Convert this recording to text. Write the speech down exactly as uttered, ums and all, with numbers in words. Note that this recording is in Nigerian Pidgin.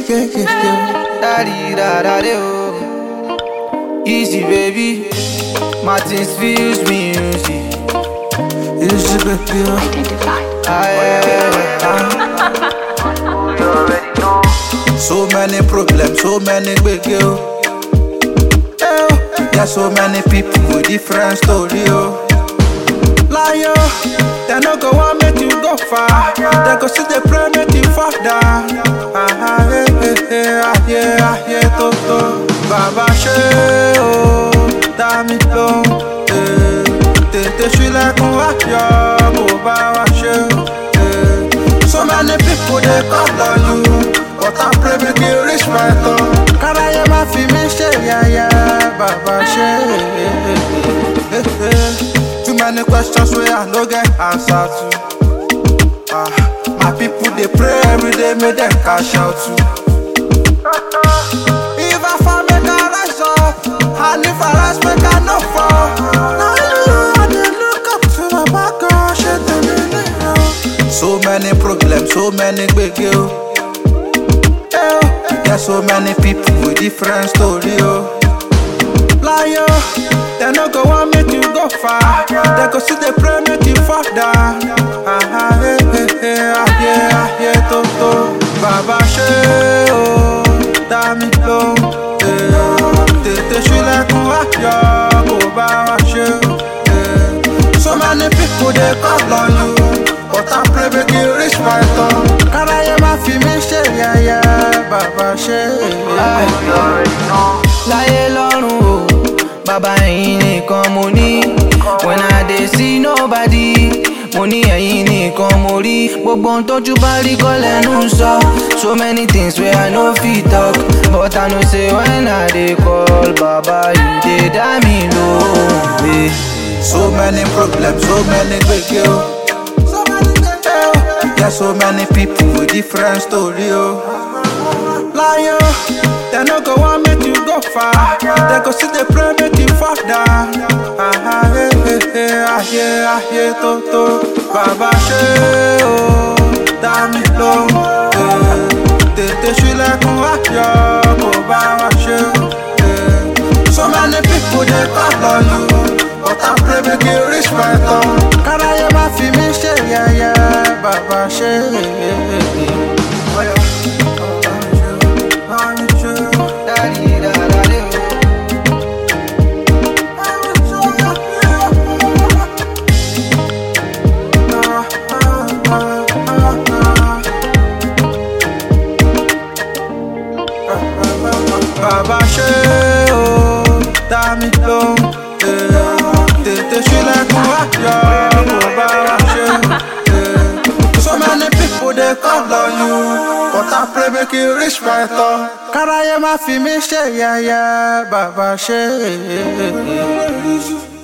yeah, yeah, yeah. Daddy, da da de oh. Easy baby, Martins Fuse music. Easy baby, oh. Identify. Ah, yeah, ah. You already know. So many problems, so many big girl. There's so many people with different story, oh. Liar, they no go want make you go far. They go see the pray make you fall down. Ah ah eh eh eh ah yeah ah yeah to to. Baba she oh, dá mi lóhùn. Eh, tètè ṣílẹ̀kùn wá yọ kó bá wa ṣe oh. So many people they call on you, but I pray make you reach my top. Káráyé má fi mí ṣe yẹ̀yẹ́, bàbá ṣe. Too many questions where I no get answer to. Ah, my people they pray every day, make them cash out too. If I fall, make I rise up, and if I rise, make I no fall. Now you I dey look up to my back, girl, shit the minute. So many problems, so many big girl. There's so many people with different story, oh. Liar, they no go want make you go far. They go see the pray make you fall down. Ah ah eh eh eh ah yeah ah yeah to to. Baba she oh, dá mi lóhùn. Eh, tètè ṣílẹ̀kùn wá yọ kó bá wa ṣe oh. So many people they call on you, but I pray make you reach my top. Káráyé má fi mí ṣe yẹ̀yẹ́, bàbá ṣe. You already know. Láyé lọ́rùn o, bàbá ẹ̀yin nìkan mo ní. When I dey see nobody, mo ní ẹ̀yin nìkan mo rí. Gbogbo ohun tójú bá rí kọ́ lẹ́nu sọ. So many things wey I no fit talk, but I know say when I dey call, bàbá you dey dá mi lóhùn. eh. So many problems, so many big girl. There's so many people with different story, oh. Liar, they no go want make you go far. They go see the pray make you fall down. Ah ah eh eh eh ah yeah ah yeah to to. Baba she oh, dá mi lóhùn. Eh, tètè ṣílẹ̀kùn wá yọ kó bá wa ṣe oh. So many people they call on you, but I pray make you reach my top. Káráyé má fi mí ṣe yẹ̀yẹ́, bàbá ṣe. Daddy, da da de Baba ṣe oh, dá mi lóhùn. Eh, tètè ṣílẹ̀kùn wá yọ kó bá wa ṣe oh. So many people they call on you, but I pray make you reach my top. Káráyé má fi mí ṣe yẹ̀yẹ́, bàbá ṣe.